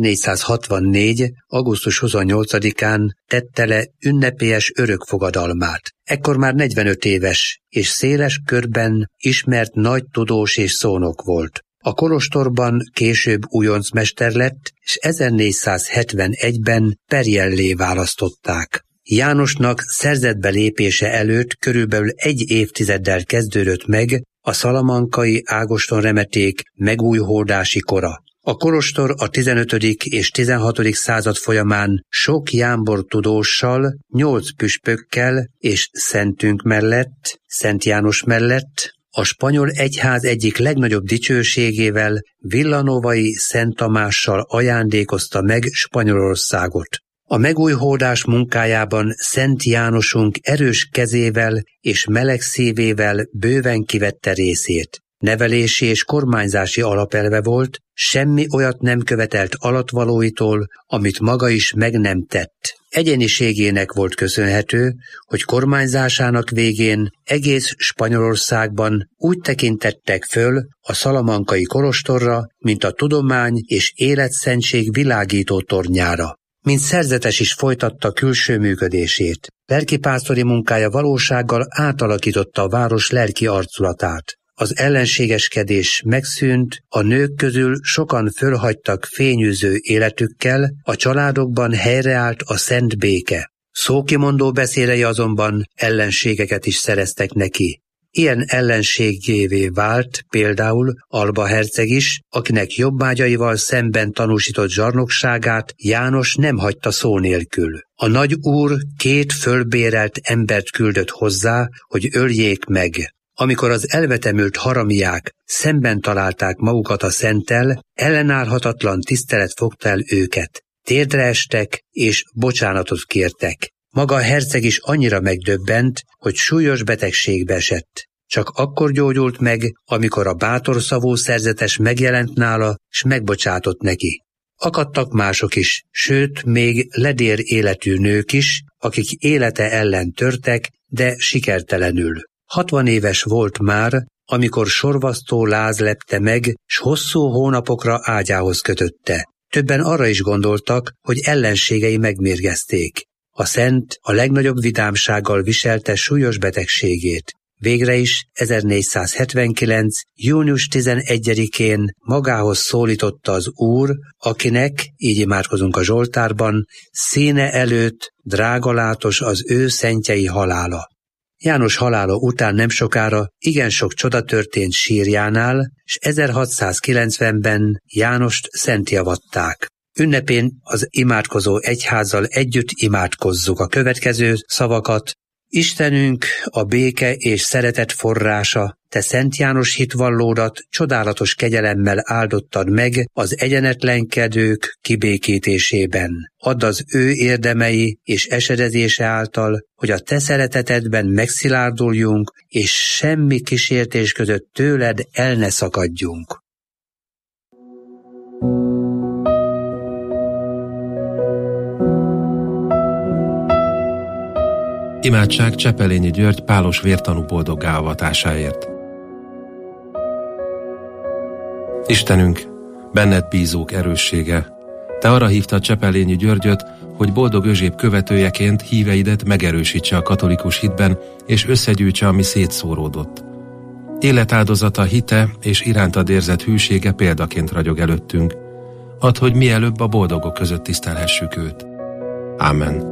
1464. augusztus 28-án tette le ünnepélyes örökfogadalmát. Ekkor már 45 éves, és széles körben ismert nagy tudós és szónok volt. A kolostorban később újoncmester lett, és 1471-ben perjellé választották. Jánosnak szerzetbe lépése előtt körülbelül 1 évtizeddel kezdődött meg a szalamankai ágostonremeték megújhódási kora. A kolostor a 15. és 16. század folyamán sok jámbor tudóssal, 8 püspökkel és szentünk mellett, Szent János mellett, a spanyol egyház egyik legnagyobb dicsőségével, Villanovai Szent Tamással ajándékozta meg Spanyolországot. A megújhódás munkájában Szent Jánosunk erős kezével és meleg szívével bőven kivette részét. Nevelési és kormányzási alapelve volt, semmi olyat nem követelt alattvalóitól, amit maga is meg nem tett. Egyéniségének volt köszönhető, hogy kormányzásának végén egész Spanyolországban úgy tekintettek föl a szalamankai kolostorra, mint a tudomány és életszentség világító tornyára. Mint szerzetes is folytatta külső működését. Lelkipásztori munkája valósággal átalakította a város lelki arculatát. Az ellenségeskedés megszűnt, a nők közül sokan fölhagytak fényűző életükkel, a családokban helyreállt a szent béke. Szókimondó beszédei azonban ellenségeket is szereztek neki. Ilyen ellenségévé vált például Alba herceg is, akinek jobbágyaival szemben tanúsított zsarnokságát János nem hagyta szó nélkül. A nagy úr 2 fölbérelt embert küldött hozzá, hogy öljék meg. Amikor az elvetemült haramiák szemben találták magukat a szenttel, ellenállhatatlan tisztelet fogta el őket. Térdre estek és bocsánatot kértek. Maga a herceg is annyira megdöbbent, hogy súlyos betegségbe esett. Csak akkor gyógyult meg, amikor a bátor szavú szerzetes megjelent nála, s megbocsátott neki. Akadtak mások is, sőt, még ledér életű nők is, akik élete ellen törtek, de sikertelenül. 60 éves volt már, amikor sorvasztó láz lepte meg, s hosszú hónapokra ágyához kötötte. Többen arra is gondoltak, hogy ellenségei megmérgezték. A szent a legnagyobb vidámsággal viselte súlyos betegségét. Végre is 1479. június 11-én magához szólította az Úr, akinek, így imádkozunk a Zsoltárban, színe előtt drágalátos az ő szentjei halála. János halála után nem sokára igen sok csoda történt sírjánál, s 1690-ben Jánost szentjavatták. Ünnepén az imádkozó egyházzal együtt imádkozzuk a következő szavakat. Istenünk, a béke és szeretet forrása, te Szent János hitvallódat csodálatos kegyelemmel áldottad meg az egyenetlenkedők kibékítésében. Add az ő érdemei és esedezése által, hogy a te szeretetedben megszilárduljunk, és semmi kísértés között tőled el ne szakadjunk. Imádság Csepelényi György pálos vértanú boldoggá avatásáért. Istenünk, benned bízók erőssége, te arra hívtad Csepelényi Györgyöt, hogy Boldog Özséb követőjeként híveidet megerősítse a katolikus hitben, és összegyűjtse, ami szétszóródott. Életáldozata, hite és irántad érzett hűsége példaként ragyog előttünk. Add, hogy mielőbb a boldogok között tisztelhessük őt. Ámen.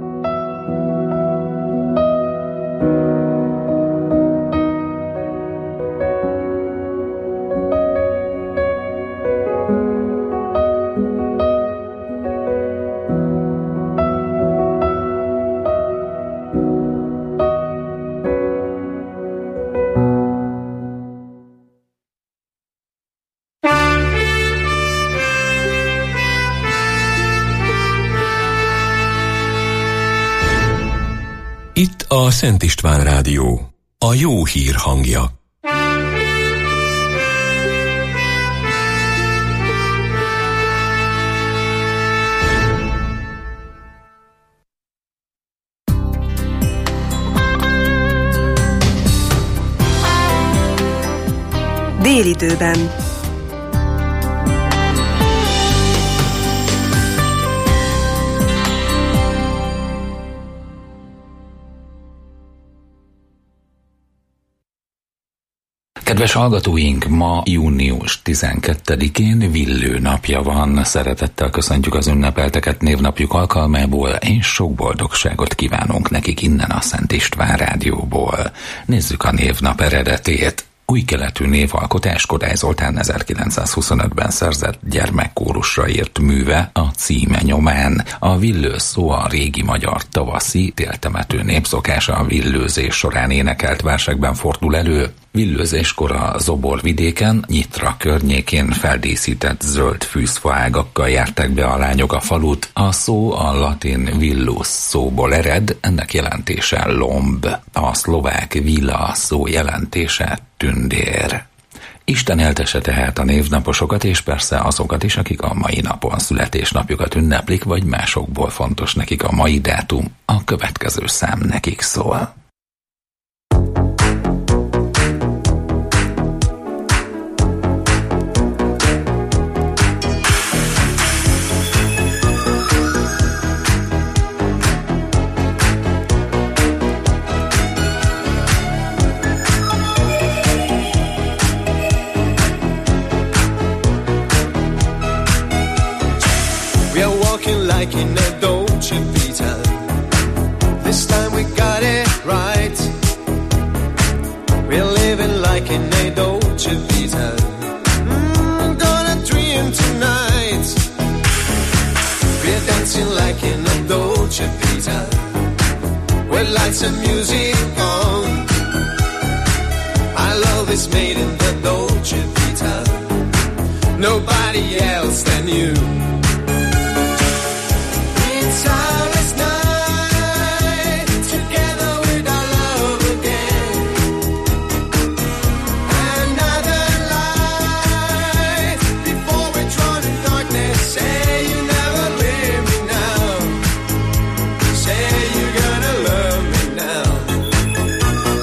Itt a Szent István Rádió, a jó hír hangja. Délidőben. Kedves hallgatóink, ma június 12-én Villő napja van. Szeretettel köszöntjük az ünnepelteket névnapjuk alkalmából, és sok boldogságot kívánunk nekik innen a Szent István Rádióból. Nézzük a névnap eredetét. Új keletű névalkotás Kodály Zoltán 1925-ben szerzett gyermekkórusra írt műve a címe nyomán. A villő szó a régi magyar tavaszi téltemető népszokása, a villőzés során énekelt versekben fordul elő. Villőzéskor a Zobor vidéken, Nyitra környékén feldíszített zöld fűzfaágakkal járták be a lányok a falut. A szó a latin villus szóból ered, ennek jelentése lomb. A szlovák villa szó jelentése tündér. Isten éltesse tehát a névnaposokat, és persze azokat is, akik a mai napon születésnapjukat ünneplik, vagy másokból fontos nekik a mai dátum. A következő szám nekik szól. Like in a Dolce Vita, this time we got it right. We're living like in a Dolce Vita. Gonna dream tonight. We're dancing like in a Dolce Vita, with lights and music on. Our love is made in the Dolce Vita, nobody else than you. Silent night, together with our love again. Another light before we drown in darkness. Say you never leave me now. Say you're gonna love me now.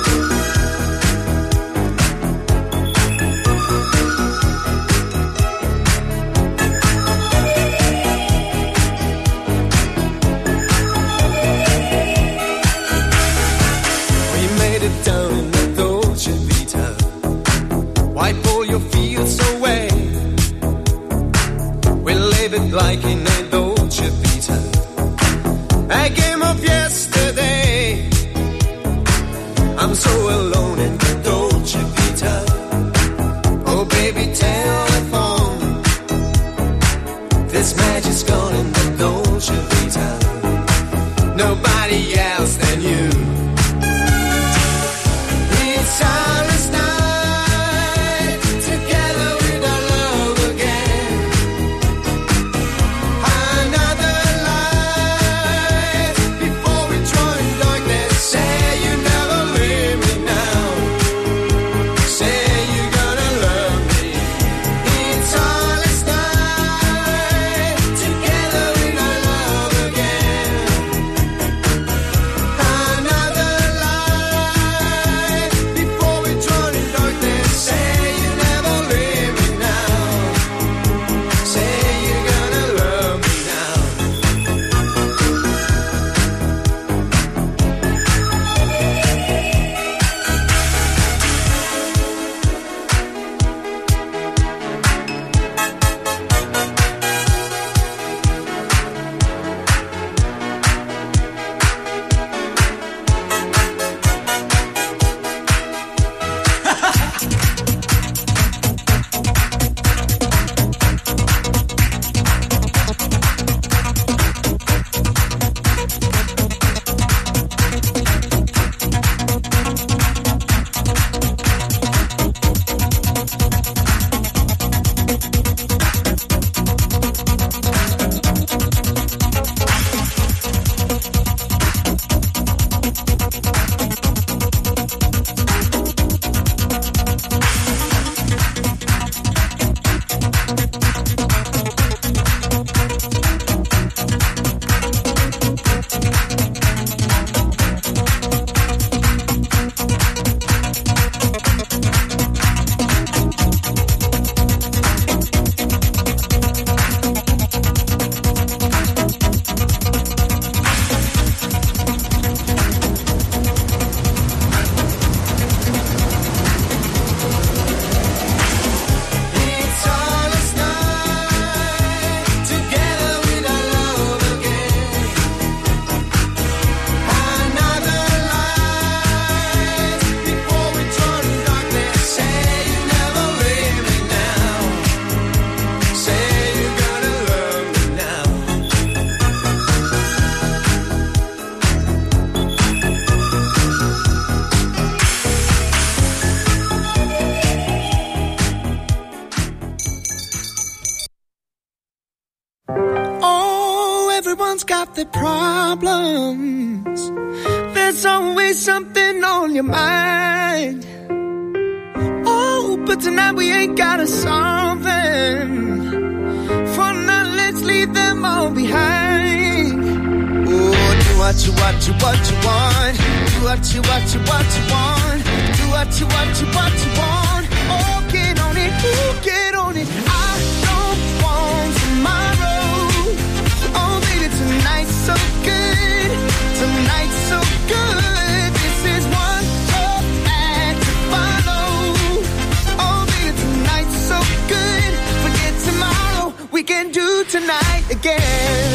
Everyone's got their problems. There's always something on your mind. Oh, but tonight we ain't gotta solve them. For now, let's leave them all behind. Oh, do what you want. Do what you want. Do what you want. Do what you want. Oh, get on it. Ooh, get on it. I don't want tomorrow. Oh, baby, tonight's so good. Tonight's so good. This is one tough act to follow. Oh, baby, tonight's so good. Forget tomorrow. We can do tonight again.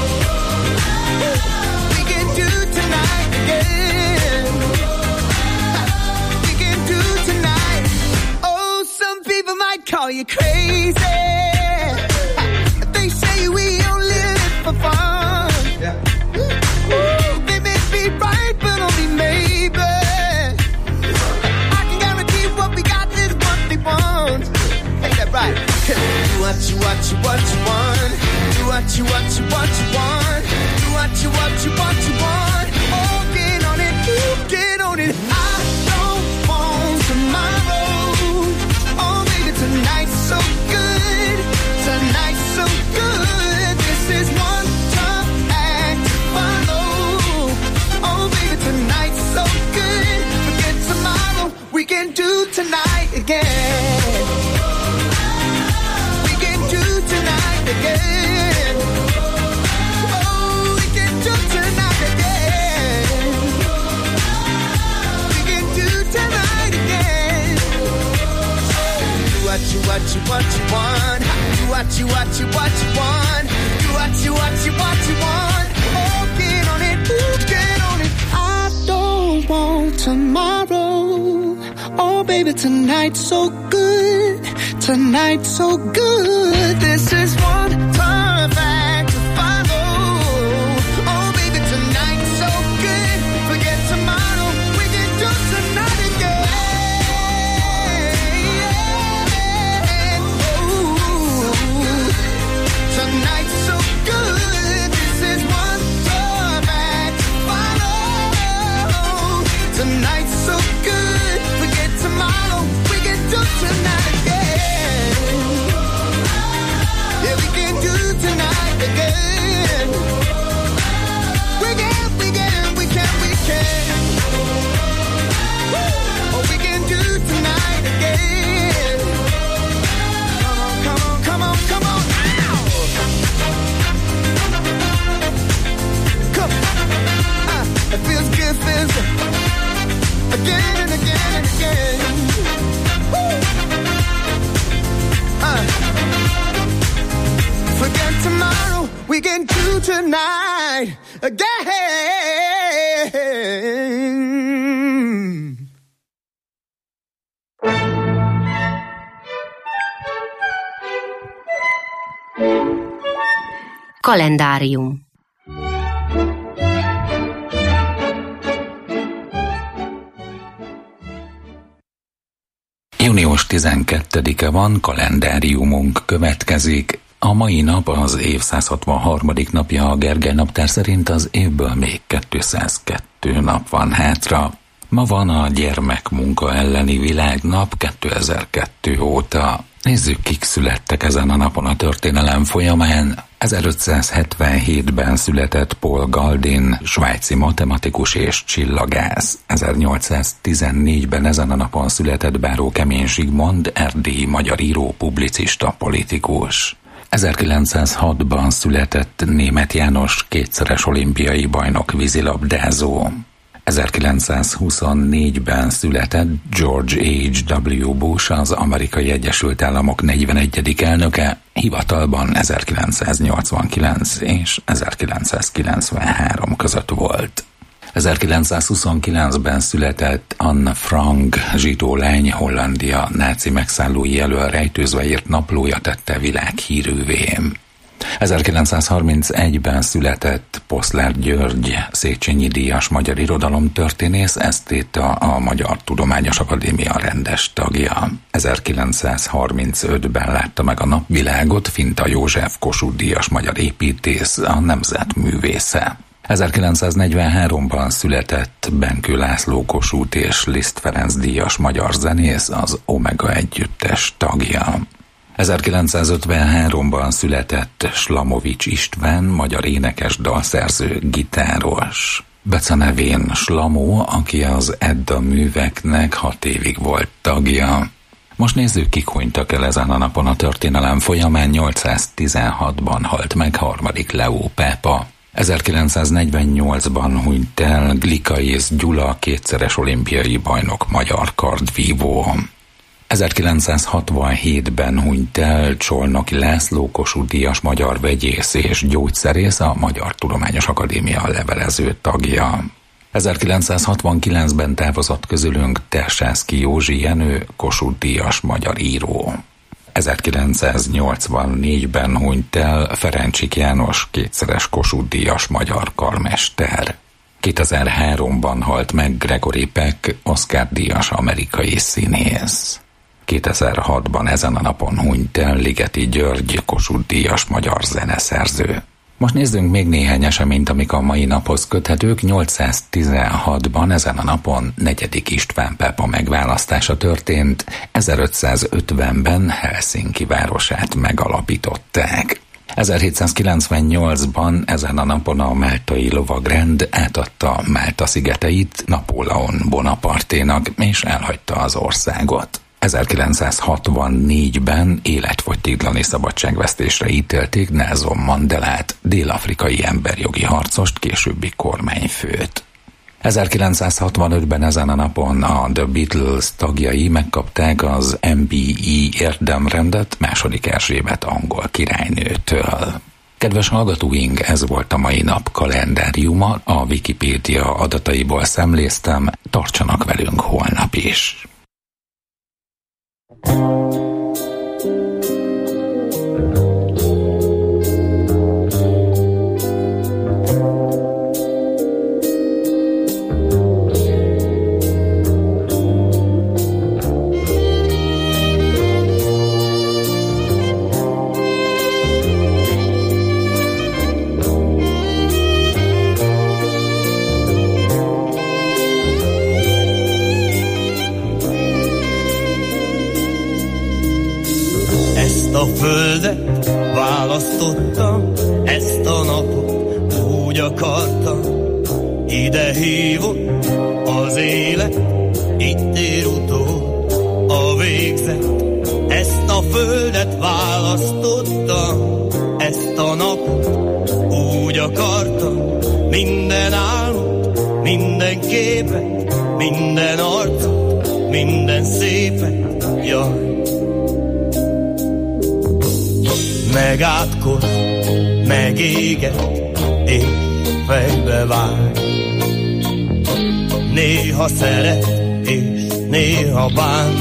We can do tonight again. We can do tonight. Oh, some people might call you crazy. They say we only live for fun. Ooh, they may be right, but only maybe. I can guarantee what we got is what they want. Ain't that right? Do what you want. Do what you want. Do what you want. Do what you want. Oh, get on it. Ooh, get on it. I don't want tomorrow. Oh, baby, tonight's so good. Tonight's so good. This is one tough act to follow. Oh, baby, tonight's so good. Forget tomorrow. We can do tonight again. We can do tonight again. Oh, we can do tonight again. We can do tonight again. Do what you want. Do what you want. Do what you want. Oh, get on it. Ooh, get on it. I don't want tomorrow. Oh, baby, tonight's so good. Tonight's so good. This is one tough act to follow. Oh, baby, tonight's so good. Forget tomorrow. We can do tonight again. Ooh, tonight's so good. This is one tough act to follow. Tonight's so good. Forget tomorrow. We can do tonight again. Yeah, we can do tonight again. We can. Oh, we can do tonight again. Come on. Ow! Come on. It feels good. Again and again and again. Woo! Forget tomorrow, we can do tonight again. Kalendárium. Június 12-e van, kalendáriumunk következik. A mai nap az év 163. napja, a Gergely naptár szerint az évből még 202 nap van hátra. Ma van a gyermekmunka elleni világnap 2002 óta. Nézzük, kik születtek ezen a napon a történelem folyamán. 1577-ben született Paul Galdin, svájci matematikus és csillagász. 1814-ben ezen a napon született Báró Kemény Zsigmond, erdélyi magyar író, publicista, politikus. 1906-ban született Németh János, kétszeres olimpiai bajnok vízilabdázó. 1924-ben született George H.W. Bush, az Amerikai Egyesült Államok 41. elnöke, hivatalban 1989 és 1993 között volt. 1929-ben született Anne Frank, zsidó lány, Hollandia náci megszállói elől rejtőzve írt naplója tette világhírűvé. 1931-ben született Poszler György, Széchenyi díjas magyar irodalomtörténész, esztéta, a Magyar Tudományos Akadémia rendes tagja. 1935-ben látta meg a napvilágot Finta József, Kossuth díjas magyar építész, a nemzetművésze. 1943-ban született Benkő László Kossuth és Liszt Ferenc díjas magyar zenész, az Omega együttes tagja. 1953-ban született Slamovics István, magyar énekes, dalszerző, gitáros. Becenevén Slamó, aki az Edda műveknek 6 évig volt tagja. Most nézzük, kik hunytak el ezen a napon a történelem folyamán. 816-ban halt meg harmadik Leó pápa. 1948-ban hunyt el Glikaisz Gyula, kétszeres olimpiai bajnok, magyar kardvívó. 1967-ben hunyt el Csolnoki László, Kossuth díjas magyar vegyész és gyógyszerész, a Magyar Tudományos Akadémia levelező tagja. 1969-ben távozott közülünk Tersászky Józsi Jenő, Kossuth díjas magyar író. 1984-ben hunyt el Ferencsik János, kétszeres Kossuth díjas magyar karmester. 2003-ban halt meg Gregory Peck, Oscar díjas amerikai színész. 2006-ban ezen a napon hunyt el Ligeti György, Kossuth díjas magyar zeneszerző. Most nézzünk még néhány eseményt, amik a mai naphoz köthetők. 816-ban ezen a napon 4. István pápa megválasztása történt, 1550-ben Helsinki városát megalapították. 1798-ban ezen a napon a máltai lovagrend átadta Málta szigeteit Napóleon Bonaparténak, és elhagyta az országot. 1964-ben életfogytiglani szabadságvesztésre ítélték Nelson Mandelát, dél-afrikai emberjogi harcost, későbbi kormányfőt. 1965-ben ezen a napon a The Beatles tagjai megkapták az MBE érdemrendet II. Erzsébet angol királynőtől. Kedves hallgatóink, ez volt a mai nap kalendáriuma, a Wikipédia adataiból szemléztem, tartsanak velünk holnap is. A földet választottam, ezt a napot úgy akartam, ide hívott az élet, itt ér utol a végzet. Ezt a földet választottam, ezt a napot úgy akartam, minden álmot, minden képet, minden arcot, minden szépet, jaj. Megátkoz, megéget, és fejbe vág. Néha szeret, és néha bán.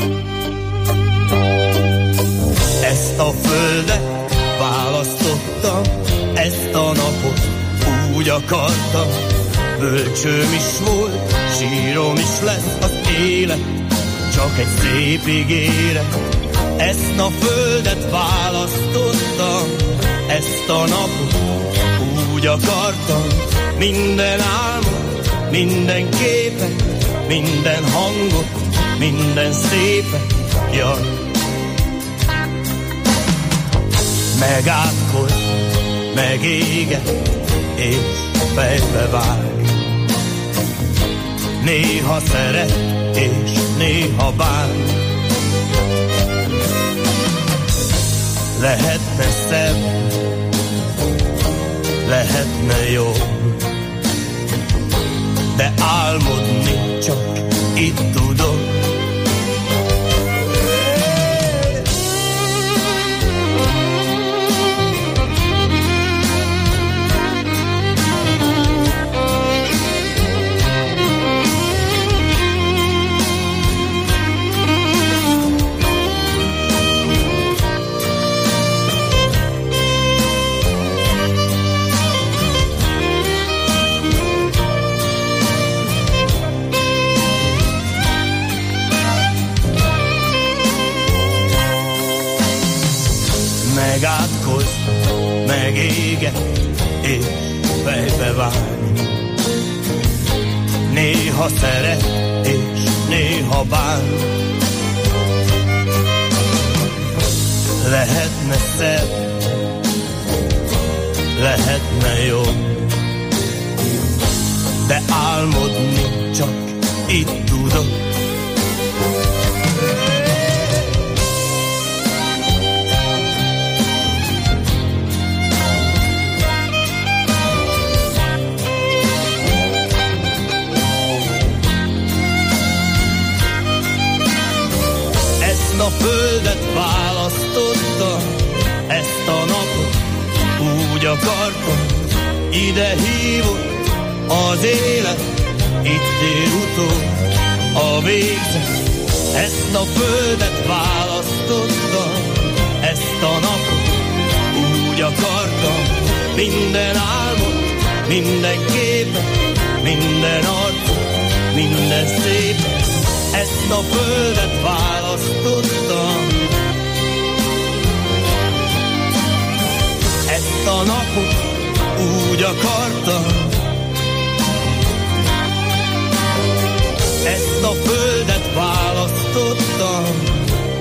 Ezt a földet választottam, ezt a napot úgy akartam. Bölcsőm is volt, sírom is lesz az élet, csak egy szép ígéret. Ezt a földet választottam, ezt a napot úgy akartam, minden álmot, minden képet, minden hangot, minden szépet, jaj. Megátkoz, megéget, és fejbe vág. Néha szeret, és néha bán. Lehetne szebb, lehetne jó, de álmodni csak itt tudok. és fejbe vágni. Néha szeret és néha bán. Lehetne szebb, lehetne jobb, de álmodni csak itt tudok. Ezt a földet választottam, ezt a napot úgy akartam, ide hívott az élet, itt ér utol a végzet. Ezt a földet választottam, ezt a napot úgy akartam, minden álmot, minden képet, minden arcot, minden szépet. Ezt a földet választottam, ezt a napot úgy akartam, ezt a földet választottam.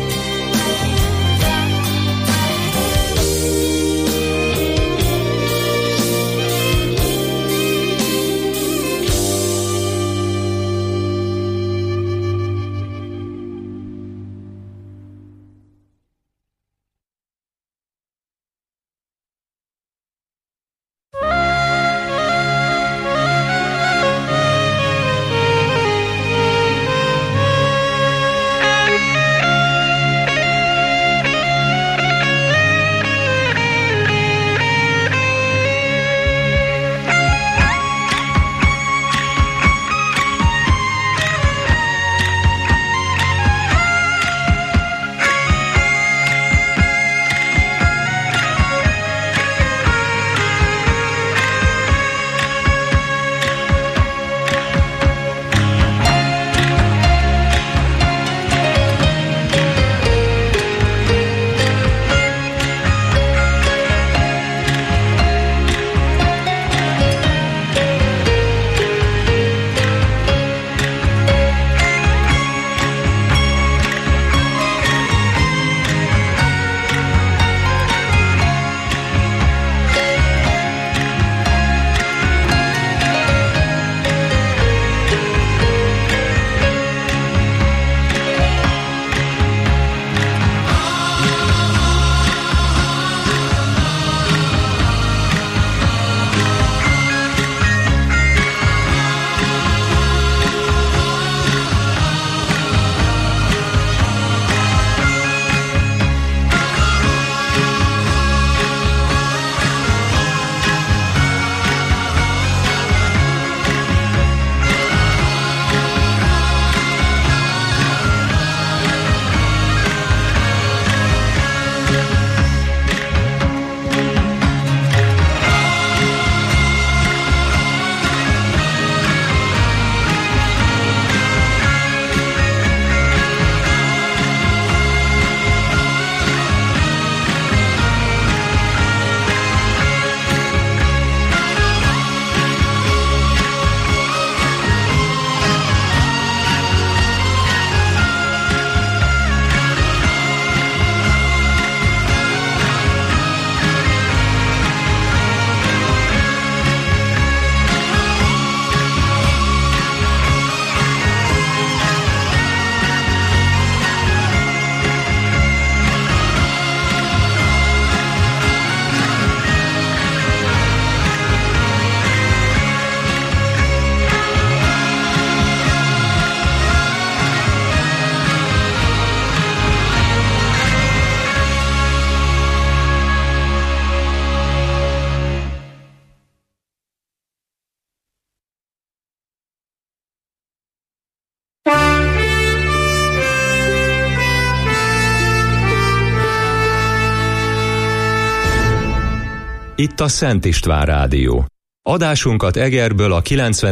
Itt a Szent István Rádió. Adásunkat Egerből a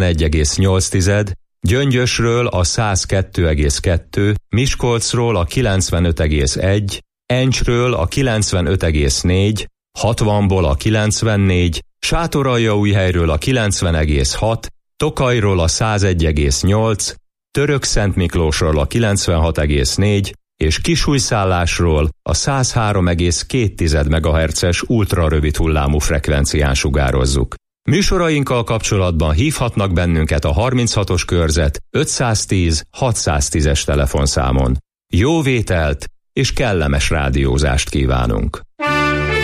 91,8, Gyöngyösről a 102,2, Miskolcról a 95,1, Encsről a 95,4, 60-ból a 94, Sátoraljaújhelyről a 90,6, Tokajról a 101,8, Törökszentmiklósról a 96,4 és Kisújszállásról a 103,2 MHz-es ultrarövid hullámú frekvencián sugározzuk. Műsorainkkal kapcsolatban hívhatnak bennünket a 36-os körzet 510 610-es telefonszámon. Jó vételt és kellemes rádiózást kívánunk!